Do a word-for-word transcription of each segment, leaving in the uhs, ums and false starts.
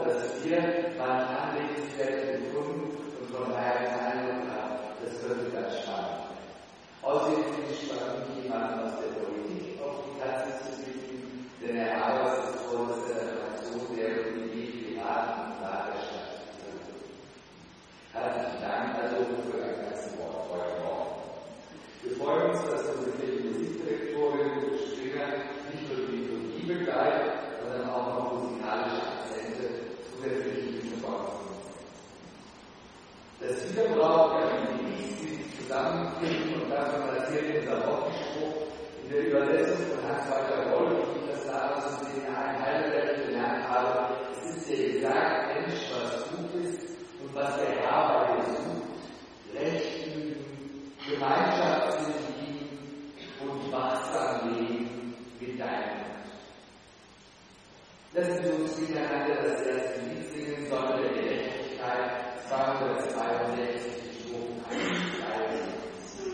dass wir mal Anlegungswerte gefunden und von daher keine Ahnung haben. Das wird ganz spannend. Außerdem finde ich spannend, jemanden aus der Politik auf die Katze zu bieten, denn Herr Habers ist Vorsitzender der Fraktion der Politik, Piraten und Rat der Stadt. Herzlichen Dank also für ein ganzes Wort heute Morgen. Wir freuen uns, dass unsere Musikdirektorin Springer nicht nur die Liturgie begleitet, sondern auch noch musikalische Akzente zusätzlich hinzukommen. Das Wiederbrauch der Melodies, die sich zusammenfinden und davon basiert unser Wochenspruch in der Übersetzung von Hans-Walter Wolf, wie ich das damals in den Jahren Heidelberg gelernt habe. Es ist der gesagt, Mensch, was gut ist und was der Herr bei dir sucht, Recht üben, Gemeinschaft sind lieben und wachsam leben mit deinem Mund. Lassen Sie uns miteinander das erste Lied singen, Sonne der Gerechtigkeit, zweihundertzweiundsechzig, Strophen eins, drei, sechs.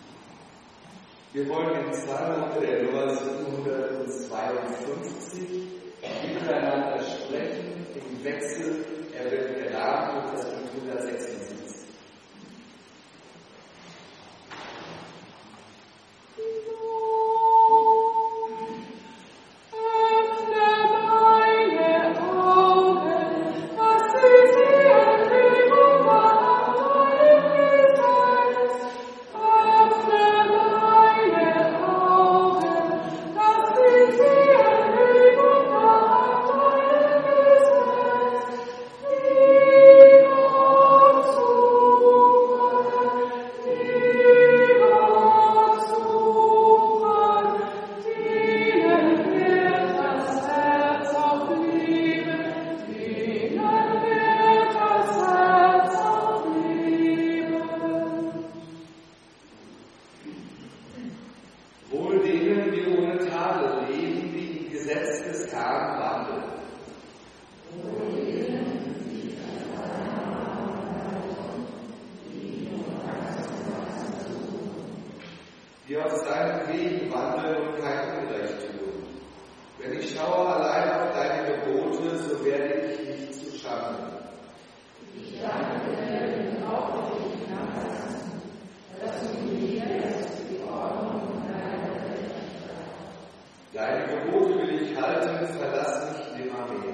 Wir wollen in Psalm der Nummer siebenhundertzweiundfünfzig Deine Gebote will ich halten, verlass mich nimmermehr.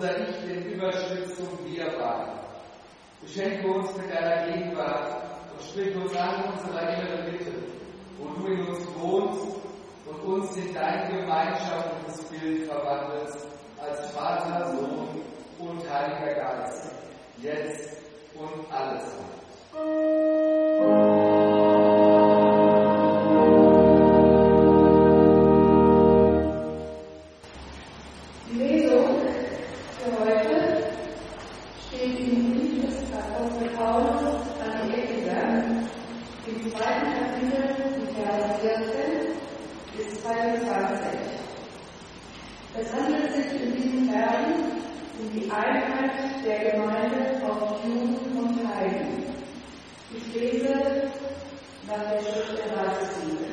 unser Ich den Überschritt zum Wir wagen. Beschenke uns mit deiner Gegenwart und sprich uns an unserer inneren Mitte, wo du in uns wohnst und uns in dein gemeinschaftliches Bild verwandelst, als Vater, Sohn und Heiliger Geist, jetzt und alles. Die Lesung für heute steht im Brief des Apostel Paulus an die Epheser, im zweiten Kapitel, die Verse vierzehn bis zweiundzwanzig. Es handelt sich in diesen Versen um die Einheit der Gemeinde auf Juden und Heiden. Ich lese nach der Schrift der Weisbibel.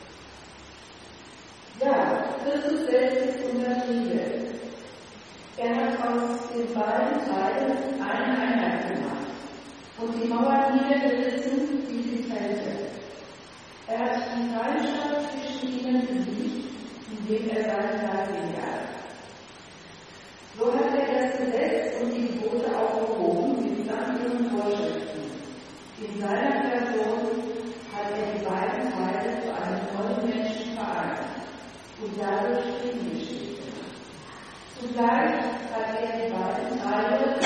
Ja, Christus selbst ist unser Friede. Er hat aus den beiden Teilen eine Einheit gemacht und die Mauer niedergerissen wie die Zelte. Er hat die Feindschaft zwischen ihnen besiegt, indem er seinen Leib hingab. So hat er das Gesetz und die Gebote aufgehoben mit ihren Vorschriften. In seiner Person hat er die beiden Teile zu einem neuen Menschen vereint und dadurch Frieden gestiftet. Zugleich hat er die beiden Teile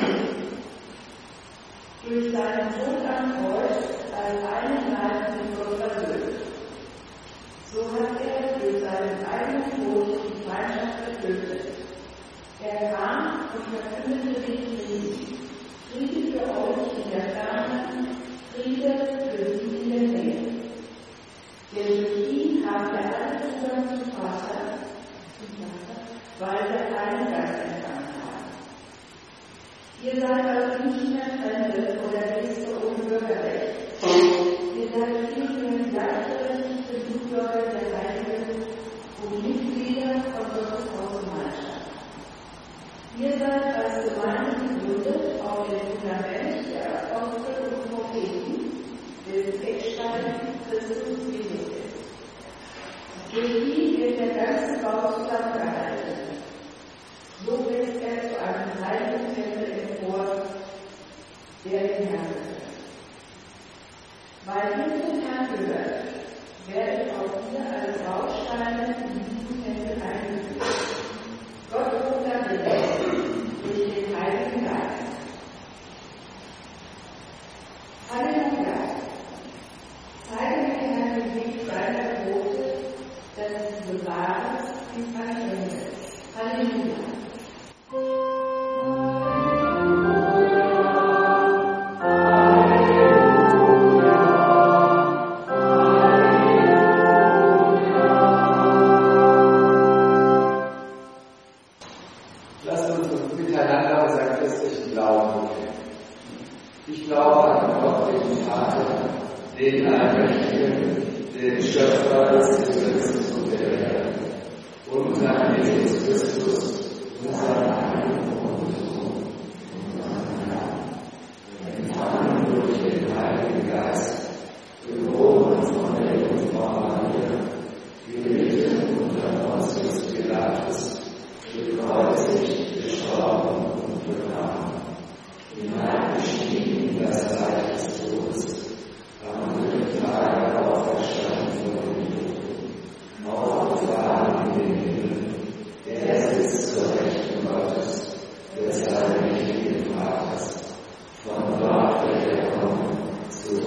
durch seinen Tod am Kreuz als einen Leib mit Gott versöhnt. So hat er durch seinen eigenen Tod die Feindschaft getötet. Er kam und verkündete den Frieden. Friede für euch in der Ferne, Friede für sie in der Nähe. Denn durch ihn haben wir alle Zugang zum Vater, weil wir einen Geist empfangen haben. Ihr seid also nicht mehr Fremde oder Gäste ohne Bürgerrecht. Ihr seid vielmehr gleichberechtigte Mitbürger der Heiligen und Mitglieder von Gottes Hausgemeinschaft. Ihr seid als Gemeinde gegründet auf dem Fundament der Apostel und Propheten, dessen Eckstein Christus Jesus ist. Durch ihn wird der ganze Bau zusammengehalten. So wächst er zu einem heiligen Tempel empor, der den Herrn gehört. Weil ihr zum Herrn gehört, werdet auch ihr als Bausteine in diesen Tempel eingeführt. Gott wohnt darin durch den Heiligen Geist. Halleluja! Zeige mir, Herr, den Weg deiner Gebote, dass ich sie bewahre bis an Ende. Halleluja! Von dort wird er kommen zu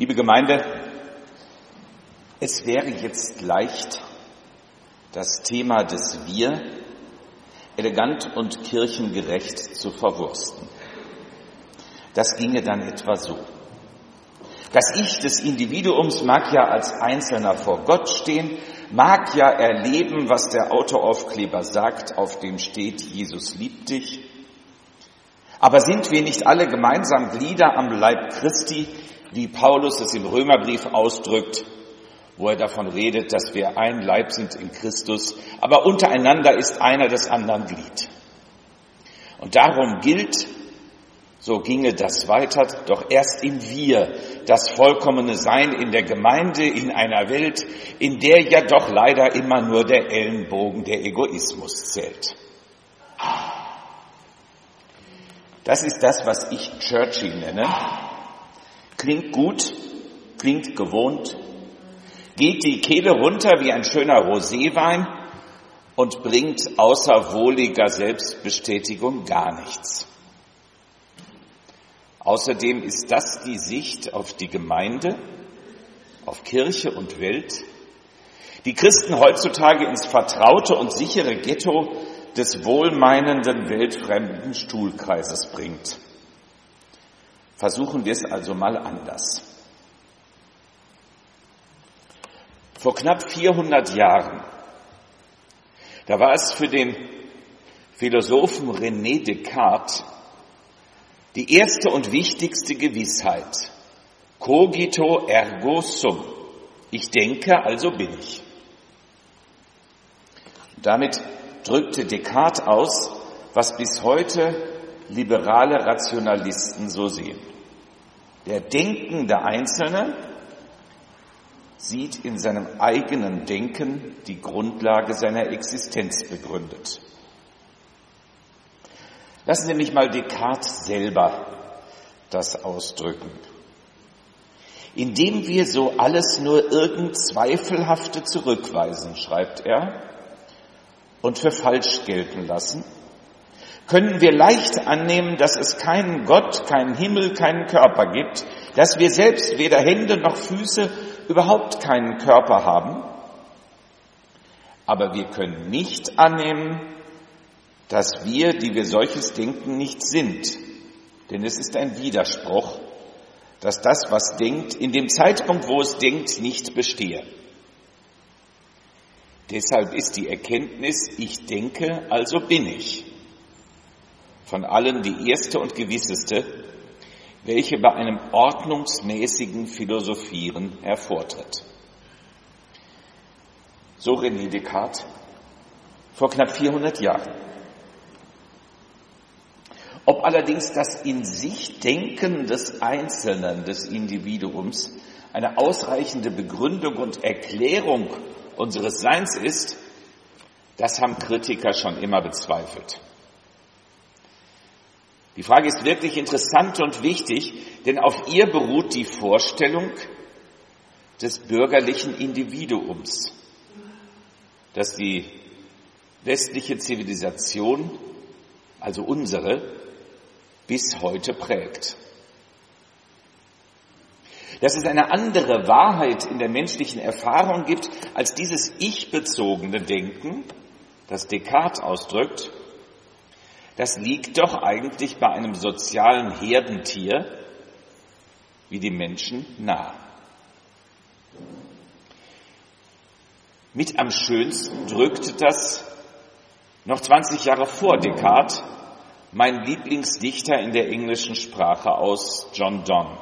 Liebe Gemeinde, es wäre jetzt leicht, das Thema des Wir elegant und kirchengerecht zu verwursten. Das ginge dann etwa so. Das Ich des Individuums mag ja als Einzelner vor Gott stehen, mag ja erleben, was der Autoaufkleber sagt, auf dem steht, Jesus liebt dich. Aber sind wir nicht alle gemeinsam Glieder am Leib Christi, wie Paulus es im Römerbrief ausdrückt, wo er davon redet, dass wir ein Leib sind in Christus, aber untereinander ist einer des anderen Glied. Und darum gilt, so ginge das weiter, doch erst im Wir, das vollkommene Sein in der Gemeinde, in einer Welt, in der ja doch leider immer nur der Ellenbogen, der Egoismus zählt. Das ist das, was ich Churchy nenne. Klingt gut, klingt gewohnt, geht die Kehle runter wie ein schöner Roséwein und bringt außer wohliger Selbstbestätigung gar nichts. Außerdem ist das die Sicht auf die Gemeinde, auf Kirche und Welt, die Christen heutzutage ins vertraute und sichere Ghetto des wohlmeinenden, weltfremden Stuhlkreises bringt. Versuchen wir es also mal anders. Vor knapp vierhundert Jahren, da war es für den Philosophen René Descartes die erste und wichtigste Gewissheit. Cogito ergo sum. Ich denke, also bin ich. Und damit drückte Descartes aus, was bis heute liberale Rationalisten so sehen. Der denkende Einzelne sieht in seinem eigenen Denken die Grundlage seiner Existenz begründet. Lassen Sie mich mal Descartes selber das ausdrücken. Indem wir so alles nur irgend Zweifelhafte zurückweisen, schreibt er, und für falsch gelten lassen, können wir leicht annehmen, dass es keinen Gott, keinen Himmel, keinen Körper gibt, dass wir selbst weder Hände noch Füße, überhaupt keinen Körper haben. Aber wir können nicht annehmen, dass wir, die wir solches denken, nicht sind. Denn es ist ein Widerspruch, dass das, was denkt, in dem Zeitpunkt, wo es denkt, nicht bestehe. Deshalb ist die Erkenntnis, ich denke, also bin ich, von allen die erste und gewisseste, welche bei einem ordnungsmäßigen Philosophieren hervortritt. So René Descartes vor knapp vierhundert Jahren. Ob allerdings das in sich Denken des Einzelnen, des Individuums, eine ausreichende Begründung und Erklärung unseres Seins ist, das haben Kritiker schon immer bezweifelt. Die Frage ist wirklich interessant und wichtig, denn auf ihr beruht die Vorstellung des bürgerlichen Individuums, das die westliche Zivilisation, also unsere, bis heute prägt. Dass es eine andere Wahrheit in der menschlichen Erfahrung gibt als dieses ich-bezogene Denken, das Descartes ausdrückt, das liegt doch eigentlich bei einem sozialen Herdentier wie dem Menschen nahe. Mit am schönsten drückte das noch zwanzig Jahre vor Descartes mein Lieblingsdichter in der englischen Sprache aus, John Donne.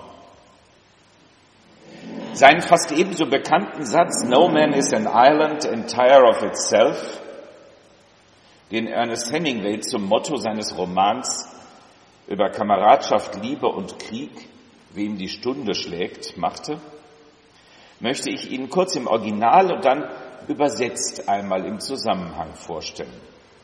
Seinen fast ebenso bekannten Satz, "No man is an island entire of itself", den Ernest Hemingway zum Motto seines Romans über Kameradschaft, Liebe und Krieg, wem die Stunde schlägt, machte, möchte ich Ihnen kurz im Original und dann übersetzt einmal im Zusammenhang vorstellen.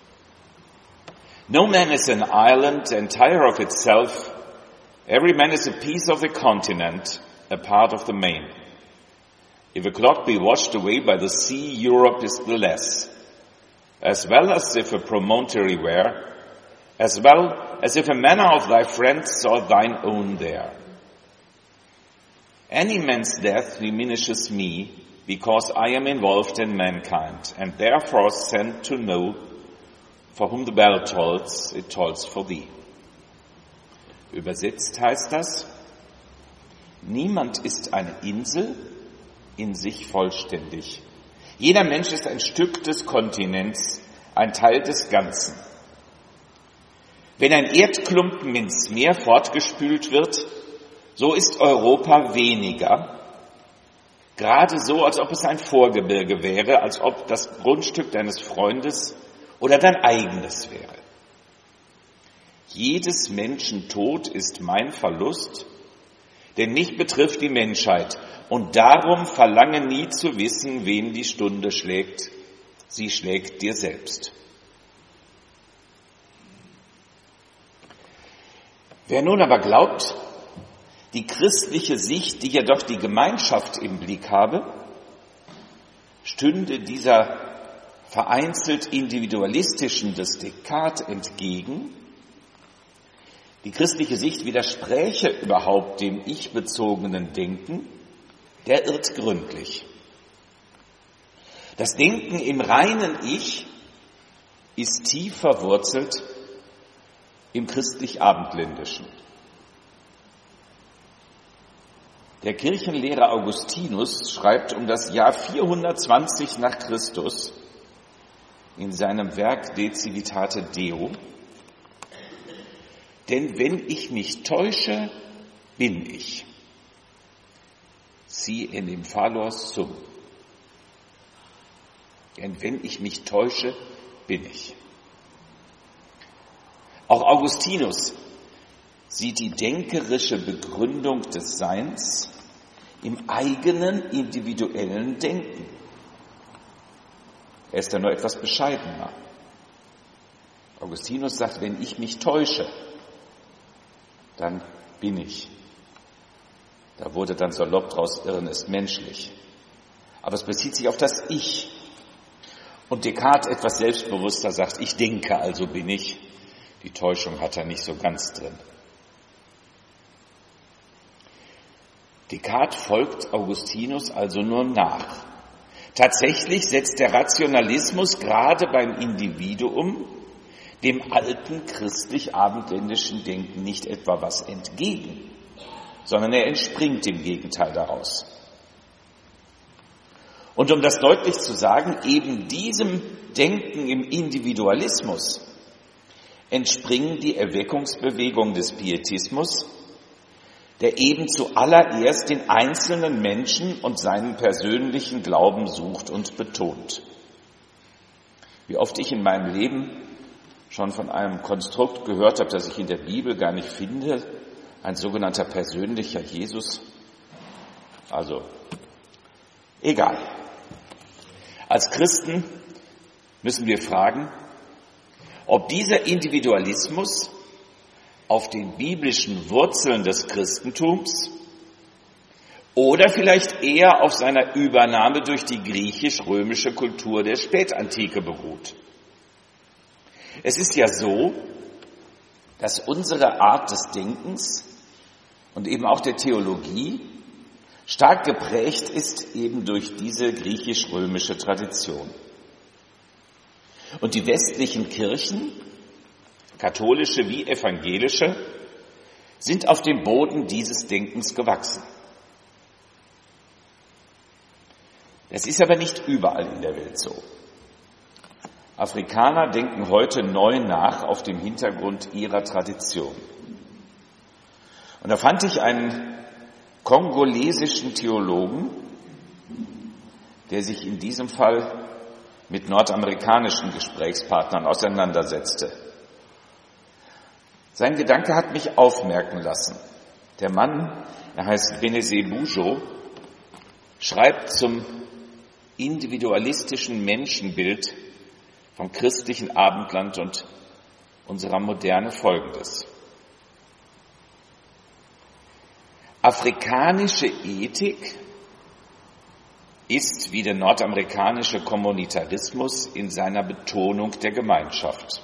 No man is an island entire of itself. Every man is a piece of the continent, a part of the main. If a clock be washed away by the sea, Europe is the less. As well as if a promontory were, as well as if a manor of thy friends saw thine own there. Any man's death diminishes me, because I am involved in mankind, and therefore sent to know, for whom the bell tolls, it tolls for thee. Übersetzt heißt das, niemand ist eine Insel in sich vollständig. Jeder Mensch ist ein Stück des Kontinents, ein Teil des Ganzen. Wenn ein Erdklumpen ins Meer fortgespült wird, so ist Europa weniger, gerade so, als ob es ein Vorgebirge wäre, als ob das Grundstück deines Freundes oder dein eigenes wäre. Jedes Menschen Tod ist mein Verlust, denn mich betrifft die Menschheit und darum verlange nie zu wissen, wen die Stunde schlägt. Sie schlägt dir selbst. Wer nun aber glaubt, die christliche Sicht, die ja doch die Gemeinschaft im Blick habe, stünde dieser vereinzelt individualistischen des Descartes entgegen. Die christliche Sicht widerspräche überhaupt dem ich-bezogenen Denken, der irrt gründlich. Das Denken im reinen Ich ist tief verwurzelt im christlich-abendländischen. Der Kirchenlehrer Augustinus schreibt um das Jahr vierhundertzwanzig nach Christus in seinem Werk De Civitate Deo: Denn wenn ich mich täusche, bin ich. Si enim fallor sum. Denn wenn ich mich täusche, bin ich. Auch Augustinus sieht die denkerische Begründung des Seins im eigenen individuellen Denken. Er ist da nur etwas bescheidener. Augustinus sagt, wenn ich mich täusche, dann bin ich. Da wurde dann salopp draus, Irren ist menschlich. Aber es bezieht sich auf das Ich. Und Descartes etwas selbstbewusster sagt, ich denke, also bin ich. Die Täuschung hat er nicht so ganz drin. Descartes folgt Augustinus also nur nach. Tatsächlich setzt der Rationalismus gerade beim Individuum dem alten christlich-abendländischen Denken nicht etwa was entgegen, sondern er entspringt im Gegenteil daraus. Und um das deutlich zu sagen, eben diesem Denken im Individualismus entspringen die Erweckungsbewegungen des Pietismus, der eben zuallererst den einzelnen Menschen und seinen persönlichen Glauben sucht und betont. Wie oft ich in meinem Leben schon von einem Konstrukt gehört habe, das ich in der Bibel gar nicht finde, ein sogenannter persönlicher Jesus. Also, egal. Als Christen müssen wir fragen, ob dieser Individualismus auf den biblischen Wurzeln des Christentums oder vielleicht eher auf seiner Übernahme durch die griechisch-römische Kultur der Spätantike beruht. Es ist ja so, dass unsere Art des Denkens und eben auch der Theologie stark geprägt ist eben durch diese griechisch-römische Tradition. Und die westlichen Kirchen, katholische wie evangelische, sind auf dem Boden dieses Denkens gewachsen. Das ist aber nicht überall in der Welt so. Afrikaner denken heute neu nach auf dem Hintergrund ihrer Tradition. Und da fand ich einen kongolesischen Theologen, der sich in diesem Fall mit nordamerikanischen Gesprächspartnern auseinandersetzte. Sein Gedanke hat mich aufmerken lassen. Der Mann, er heißt Benezet Bujo, schreibt zum individualistischen Menschenbild vom christlichen Abendland und unserer Moderne Folgendes. Afrikanische Ethik ist wie der nordamerikanische Kommunitarismus in seiner Betonung der Gemeinschaft.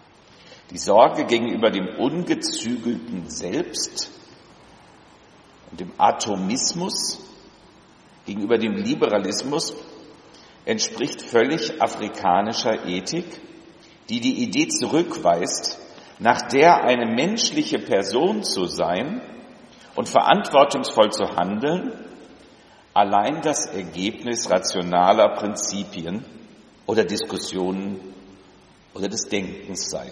Die Sorge gegenüber dem ungezügelten Selbst und dem Atomismus gegenüber dem Liberalismus entspricht völlig afrikanischer Ethik, die die Idee zurückweist, nach der eine menschliche Person zu sein und verantwortungsvoll zu handeln, allein das Ergebnis rationaler Prinzipien oder Diskussionen oder des Denkens sei.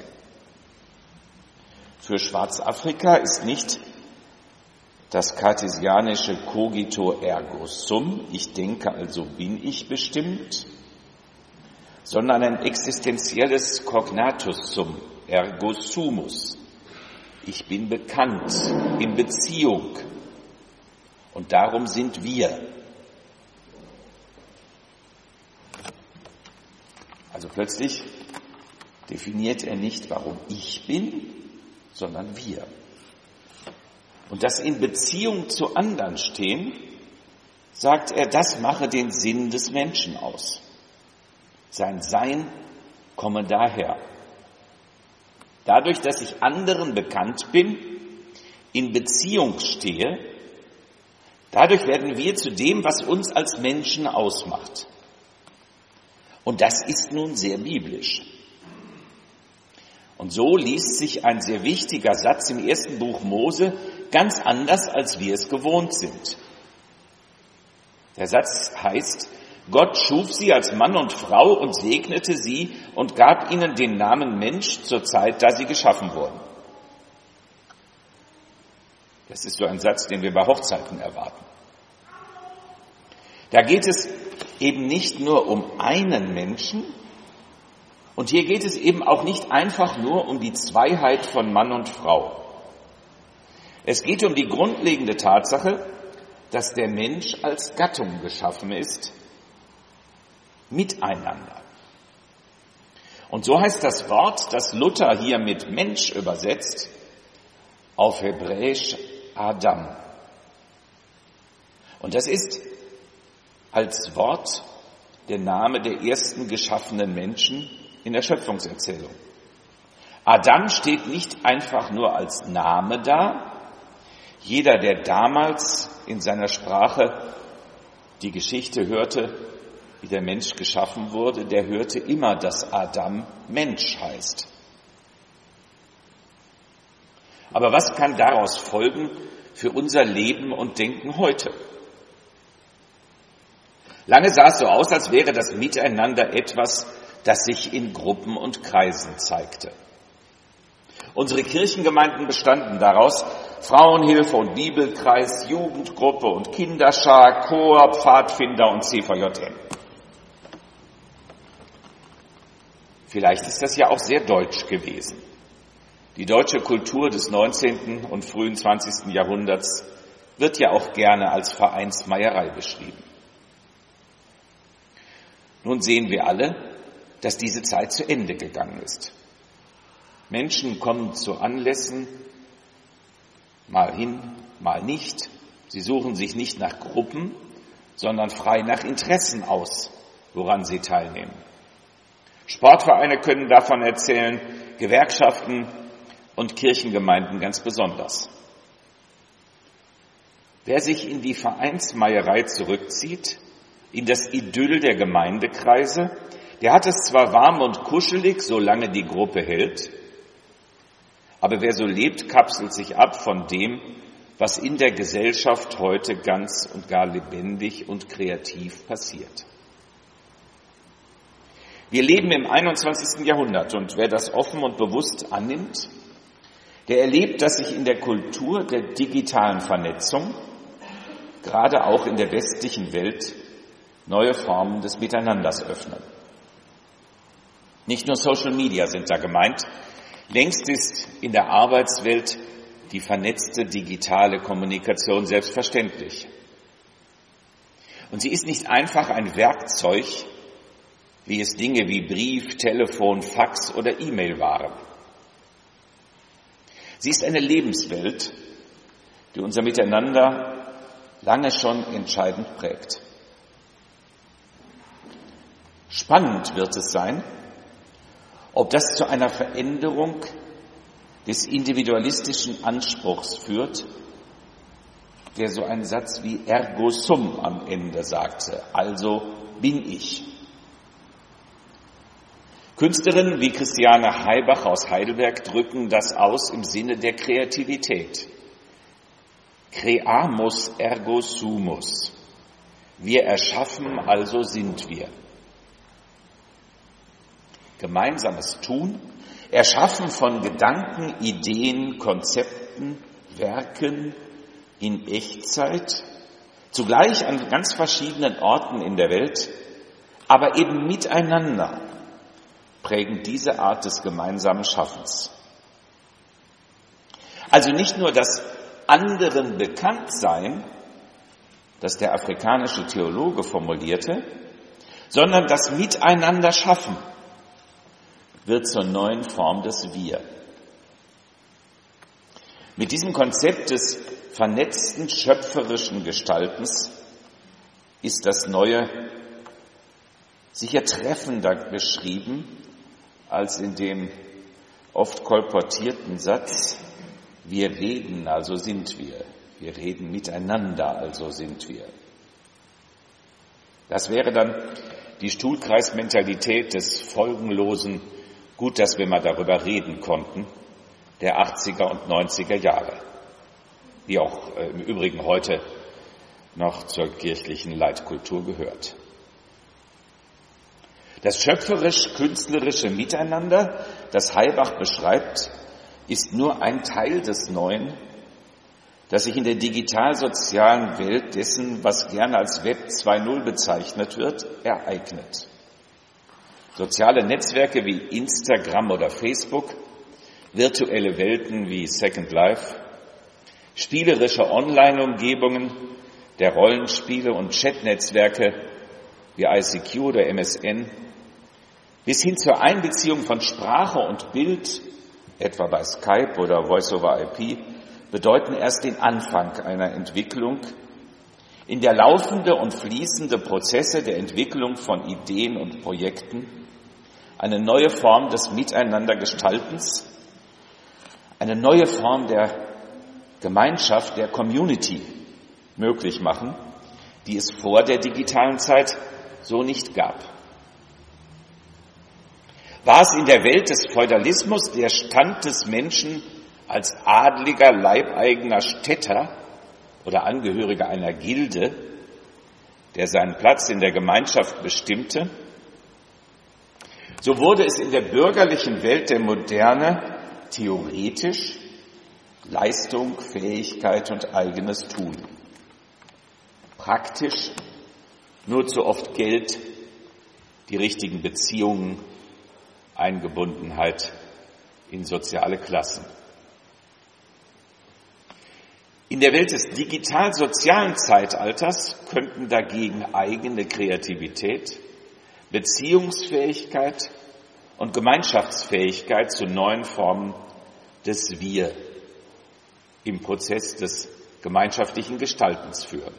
Für Schwarzafrika ist nicht das kartesianische Cogito ergo sum, ich denke, also bin ich bestimmt, sondern ein existenzielles Cognatus sum, ergo sumus, ich bin bekannt, in Beziehung, und darum sind wir. Also plötzlich definiert er nicht, warum ich bin, sondern wir. Und das in Beziehung zu anderen stehen, sagt er, das mache den Sinn des Menschen aus. Sein Sein komme daher. Dadurch, dass ich anderen bekannt bin, in Beziehung stehe, dadurch werden wir zu dem, was uns als Menschen ausmacht. Und das ist nun sehr biblisch. Und so liest sich ein sehr wichtiger Satz im ersten Buch Mose ganz anders, als wir es gewohnt sind. Der Satz heißt, Gott schuf sie als Mann und Frau und segnete sie und gab ihnen den Namen Mensch zur Zeit, da sie geschaffen wurden. Das ist so ein Satz, den wir bei Hochzeiten erwarten. Da geht es eben nicht nur um einen Menschen, und hier geht es eben auch nicht einfach nur um die Zweiheit von Mann und Frau. Es geht um die grundlegende Tatsache, dass der Mensch als Gattung geschaffen ist, miteinander. Und so heißt das Wort, das Luther hier mit Mensch übersetzt, auf Hebräisch Adam. Und das ist als Wort der Name der ersten geschaffenen Menschen in der Schöpfungserzählung. Adam steht nicht einfach nur als Name da. Jeder, der damals in seiner Sprache die Geschichte hörte, wie der Mensch geschaffen wurde, der hörte immer, dass Adam Mensch heißt. Aber was kann daraus folgen für unser Leben und Denken heute? Lange sah es so aus, als wäre das Miteinander etwas, das sich in Gruppen und Kreisen zeigte. Unsere Kirchengemeinden bestanden daraus: Frauenhilfe und Bibelkreis, Jugendgruppe und Kinderschar, Chor, Pfadfinder und C V J M. Vielleicht ist das ja auch sehr deutsch gewesen. Die deutsche Kultur des neunzehnten und frühen zwanzigsten Jahrhunderts wird ja auch gerne als Vereinsmeierei beschrieben. Nun sehen wir alle, dass diese Zeit zu Ende gegangen ist. Menschen kommen zu Anlässen, mal hin, mal nicht. Sie suchen sich nicht nach Gruppen, sondern frei nach Interessen aus, woran sie teilnehmen. Sportvereine können davon erzählen, Gewerkschaften und Kirchengemeinden ganz besonders. Wer sich in die Vereinsmeierei zurückzieht, in das Idyll der Gemeindekreise, der hat es zwar warm und kuschelig, solange die Gruppe hält, aber wer so lebt, kapselt sich ab von dem, was in der Gesellschaft heute ganz und gar lebendig und kreativ passiert. Wir leben im einundzwanzigsten Jahrhundert, und wer das offen und bewusst annimmt, der erlebt, dass sich in der Kultur der digitalen Vernetzung, gerade auch in der westlichen Welt, neue Formen des Miteinanders öffnen. Nicht nur Social Media sind da gemeint. Längst ist in der Arbeitswelt die vernetzte digitale Kommunikation selbstverständlich. Und sie ist nicht einfach ein Werkzeug, wie es Dinge wie Brief, Telefon, Fax oder E-Mail waren. Sie ist eine Lebenswelt, die unser Miteinander lange schon entscheidend prägt. Spannend wird es sein, ob das zu einer Veränderung des individualistischen Anspruchs führt der so einen Satz wie ergo sum am Ende sagte, also bin ich. Künstlerinnen wie Christiane Haibach aus Heidelberg drücken das aus im Sinne der Kreativität. Creamus ergo sumus. Wir erschaffen, also sind wir. Gemeinsames Tun, Erschaffen von Gedanken, Ideen, Konzepten, Werken in Echtzeit, zugleich an ganz verschiedenen Orten in der Welt, aber eben miteinander, prägen diese Art des gemeinsamen Schaffens. Also nicht nur das anderen Bekanntsein, das der afrikanische Theologe formulierte, sondern das Miteinander schaffen wird zur neuen Form des Wir. Mit diesem Konzept des vernetzten schöpferischen Gestaltens ist das Neue sicher treffender beschrieben als in dem oft kolportierten Satz, wir reden, also sind wir. Wir reden miteinander, also sind wir. Das wäre dann die Stuhlkreismentalität des folgenlosen, gut, dass wir mal darüber reden konnten, der achtziger und neunziger Jahre, die auch äh, im Übrigen heute noch zur kirchlichen Leitkultur gehört. Das schöpferisch-künstlerische Miteinander, das Haibach beschreibt, ist nur ein Teil des Neuen, das sich in der digital-sozialen Welt dessen, was gerne als Web zwei Punkt null bezeichnet wird, ereignet. Soziale Netzwerke wie Instagram oder Facebook, virtuelle Welten wie Second Life, spielerische Online-Umgebungen der Rollenspiele und Chatnetzwerke wie I C Q oder M S N, bis hin zur Einbeziehung von Sprache und Bild, etwa bei Skype oder Voice over I P, bedeuten erst den Anfang einer Entwicklung, in der laufende und fließende Prozesse der Entwicklung von Ideen und Projekten eine neue Form des Miteinandergestaltens, eine neue Form der Gemeinschaft, der Community möglich machen, die es vor der digitalen Zeit so nicht gab. War es in der Welt des Feudalismus der Stand des Menschen als adliger, leibeigener Städter oder Angehöriger einer Gilde, der seinen Platz in der Gemeinschaft bestimmte, so wurde es in der bürgerlichen Welt der Moderne theoretisch Leistung, Fähigkeit und eigenes Tun. Praktisch nur zu oft Geld, die richtigen Beziehungen, Eingebundenheit in soziale Klassen. In der Welt des digital-sozialen Zeitalters könnten dagegen eigene Kreativität, Beziehungsfähigkeit und Gemeinschaftsfähigkeit zu neuen Formen des Wir im Prozess des gemeinschaftlichen Gestaltens führen.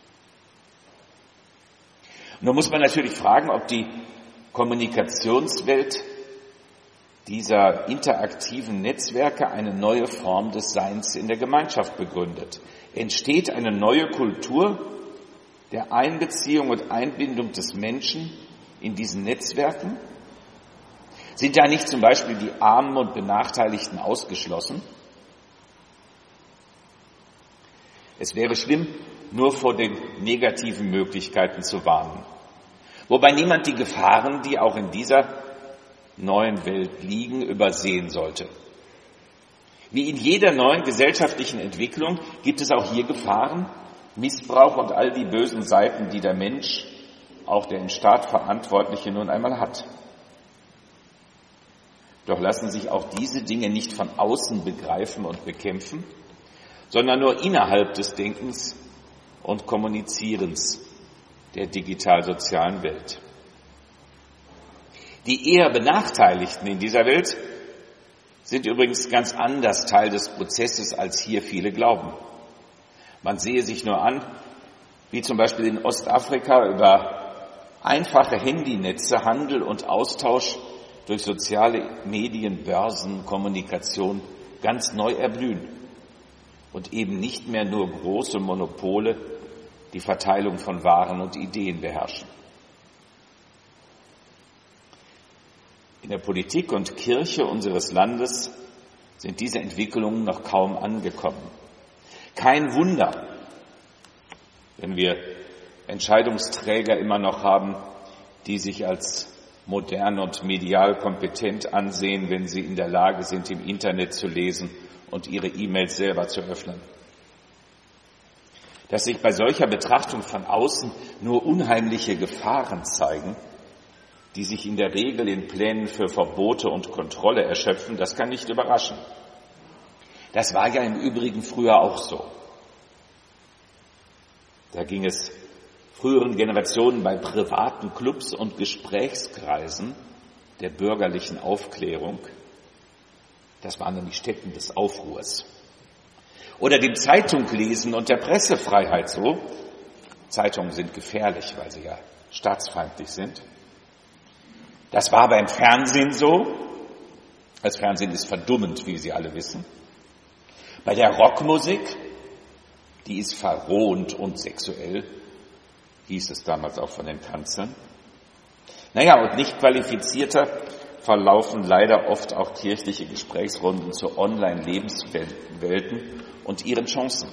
Und da muss man natürlich fragen, ob die Kommunikationswelt dieser interaktiven Netzwerke eine neue Form des Seins in der Gemeinschaft begründet. Entsteht eine neue Kultur der Einbeziehung und Einbindung des Menschen in diesen Netzwerken? Sind da nicht zum Beispiel die Armen und Benachteiligten ausgeschlossen? Es wäre schlimm, nur vor den negativen Möglichkeiten zu warnen. Wobei niemand die Gefahren, die auch in dieser neuen Welt liegen, übersehen sollte. Wie in jeder neuen gesellschaftlichen Entwicklung gibt es auch hier Gefahren, Missbrauch und all die bösen Seiten, die der Mensch, auch der im Staat Verantwortliche, nun einmal hat. Doch lassen sich auch diese Dinge nicht von außen begreifen und bekämpfen, sondern nur innerhalb des Denkens und Kommunizierens der digital-sozialen Welt. Die eher Benachteiligten in dieser Welt sind übrigens ganz anders Teil des Prozesses, als hier viele glauben. Man sehe sich nur an, wie zum Beispiel in Ostafrika über einfache Handynetze Handel und Austausch durch soziale Medien, Börsen, Kommunikation ganz neu erblühen. und eben nicht mehr nur große Monopole die Verteilung von Waren und Ideen beherrschen. In der Politik und Kirche unseres Landes sind diese Entwicklungen noch kaum angekommen. Kein Wunder, wenn wir Entscheidungsträger immer noch haben, die sich als modern und medial kompetent ansehen, wenn sie in der Lage sind, im Internet zu lesen und ihre E-Mails selber zu öffnen. Dass sich bei solcher Betrachtung von außen nur unheimliche Gefahren zeigen, die sich in der Regel in Plänen für Verbote und Kontrolle erschöpfen, das kann nicht überraschen. Das war ja im Übrigen früher auch so. Da ging es früheren Generationen bei privaten Clubs und Gesprächskreisen der bürgerlichen Aufklärung, das waren dann die Stätten des Aufruhrs. Oder dem Zeitunglesen und der Pressefreiheit so. Zeitungen sind gefährlich, weil sie ja staatsfeindlich sind. Das war beim Fernsehen so. Das Fernsehen ist verdummend, wie Sie alle wissen. Bei der Rockmusik, die ist verrohend und sexuell, hieß es damals auch von den Kanzeln. Naja, und nicht qualifizierter verlaufen leider oft auch kirchliche Gesprächsrunden zu Online-Lebenswelten und ihren Chancen.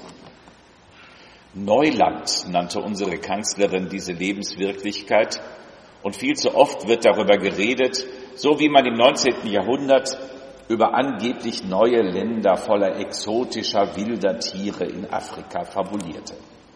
Neuland nannte unsere Kanzlerin diese Lebenswirklichkeit und viel zu oft wird darüber geredet, so wie man im neunzehnten Jahrhundert über angeblich neue Länder voller exotischer wilder Tiere in Afrika fabulierte.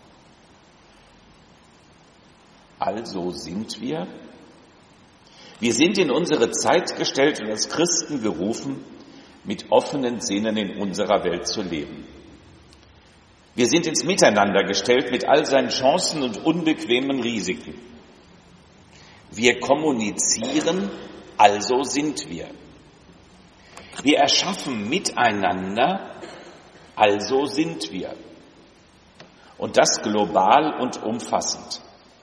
Also sind wir, wir sind in unsere Zeit gestellt und als Christen gerufen, mit offenen Sinnen in unserer Welt zu leben. Wir sind ins Miteinander gestellt mit all seinen Chancen und unbequemen Risiken. Wir kommunizieren, also sind wir. Wir erschaffen miteinander, also sind wir. Und das global und umfassend.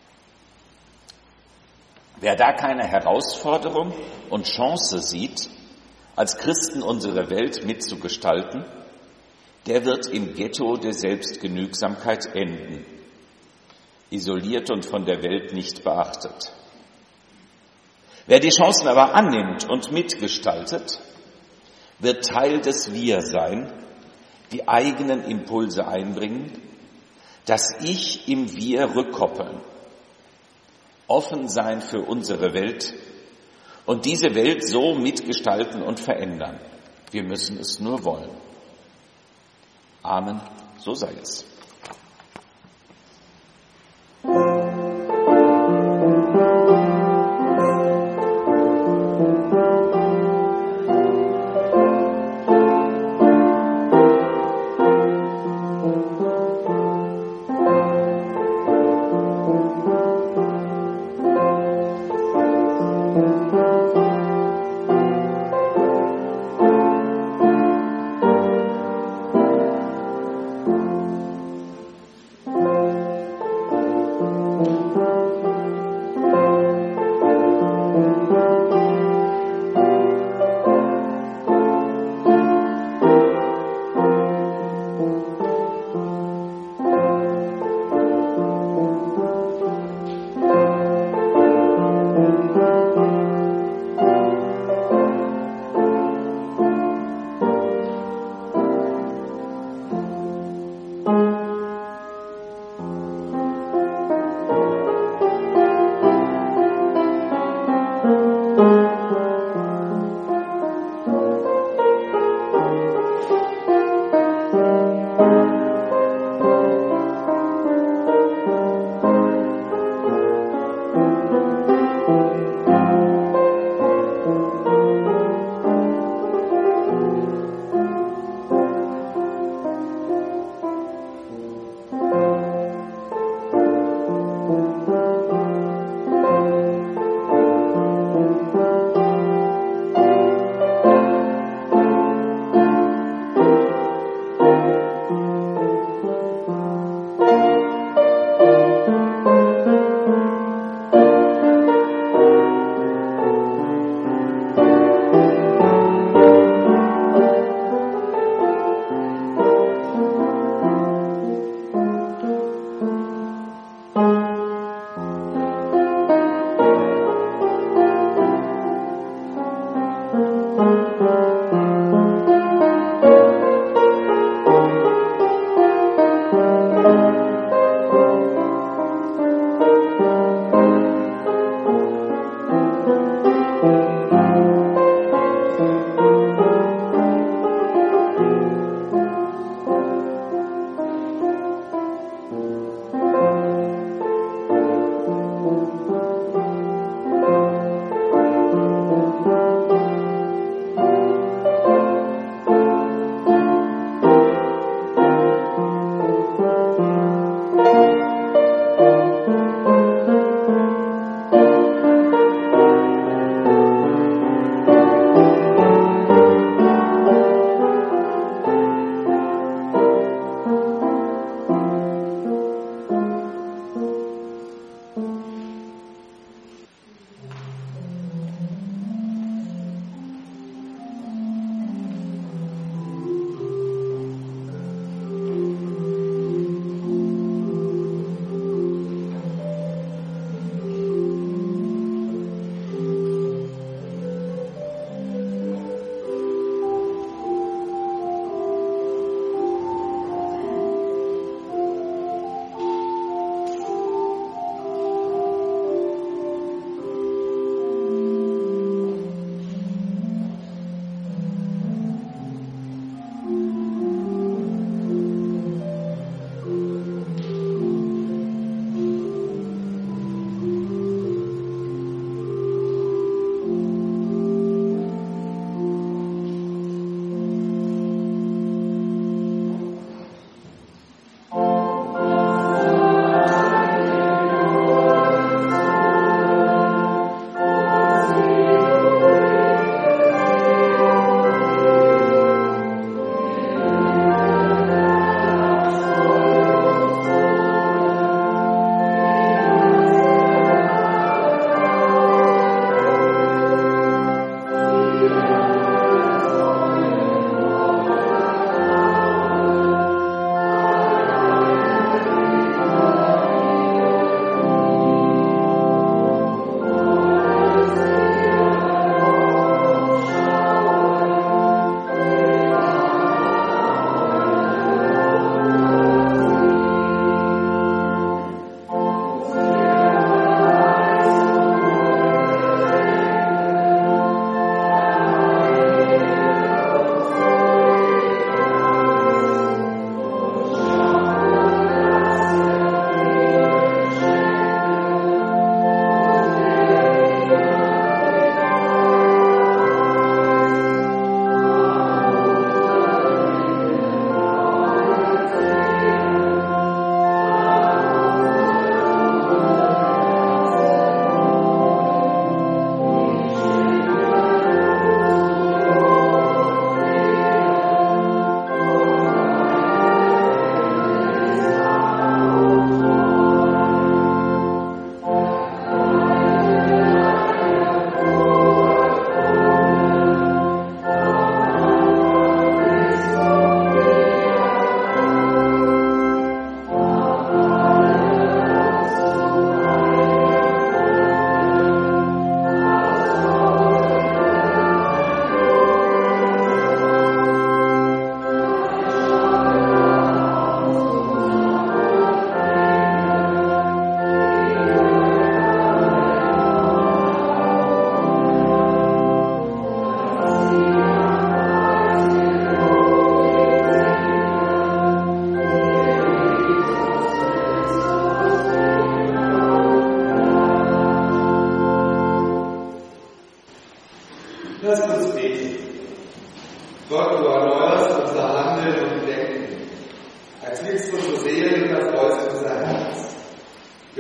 Wer da keine Herausforderung und Chance sieht, als Christen unsere Welt mitzugestalten, der wird im Ghetto der Selbstgenügsamkeit enden, isoliert und von der Welt nicht beachtet. Wer die Chancen aber annimmt und mitgestaltet, wird Teil des Wir sein, die eigenen Impulse einbringen, das Ich im Wir rückkoppeln, offen sein für unsere Welt und diese Welt so mitgestalten und verändern. Wir müssen es nur wollen. Amen, so sei es.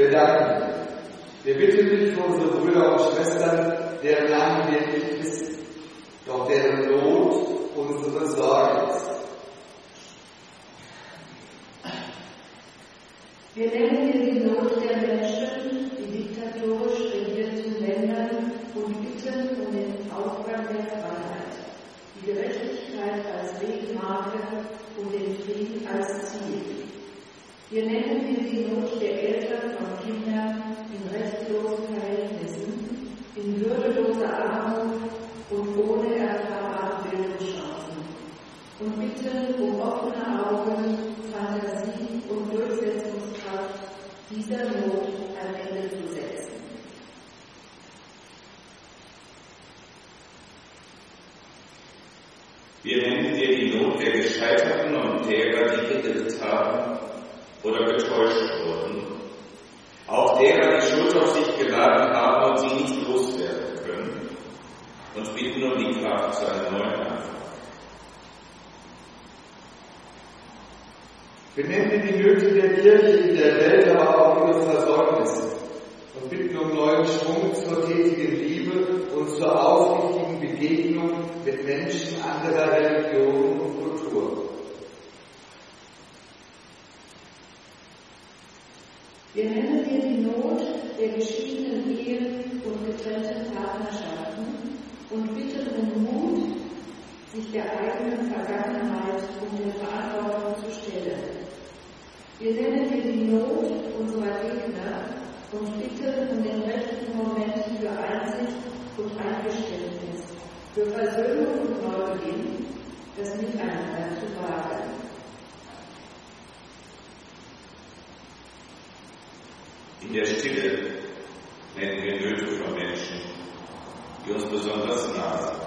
Wir danken dir. Wir bitten dich für unsere Brüder und Schwestern, deren Namen wir nicht wissen, doch deren Not unsere Sorge ist. Wir nennen dir die Not der Menschen, die diktatorisch regierten Ländern und bitten um den Aufgang der Freiheit, die Gerechtigkeit als Wegmarke und den Frieden als Ziel. Wir nennen dir die Not der Eltern von Kindern in rechtlosen Verhältnissen, in würdeloser Armut und ohne erfahrbare Bildungschancen und bitten um offene Augen, Fantasie und Durchsetzungskraft, dieser Not ein Ende zu setzen. Wir nennen dir die Not der Gescheiterten und derer, die geirrt haben oder getäuscht wurden, auch derer, die Schuld auf sich geladen haben und sie nicht loswerden können, und bitten um die Kraft zu einem neuen Anfang. Wir nennen die Nöte der Kirche in der Welt, aber auch ihre Versäumnisse und bitten um neuen Schwung zur tätigen Liebe und zur aufrichtigen Begegnung mit Menschen anderer Religionen und Kulturen. Wir nennen dir die Not der geschiedenen Ehen und getrennten Partnerschaften und bitten um Mut, sich der eigenen Vergangenheit und der Verantwortung zu stellen. Wir nennen dir die Not unserer Gegner und bitten um den rechten Moment für Einsicht und Eingeständnis, für Versöhnung und Neubeginn, das Miteinander zu wagen. In der Stille nennen wir Nöte von Menschen, die uns besonders nahe sind.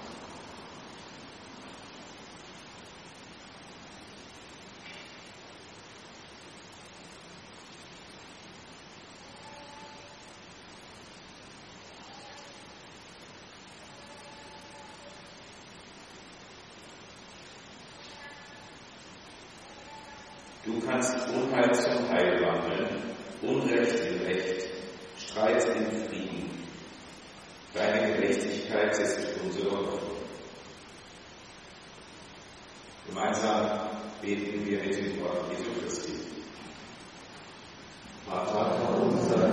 Du kannst Unheil zum Heil wandeln, Unrecht in Recht, Streit in Frieden. Deine Gerechtigkeit ist unsere Hoffnung. Gemeinsam beten wir mit dem Wort Jesu Christi. Vater unser,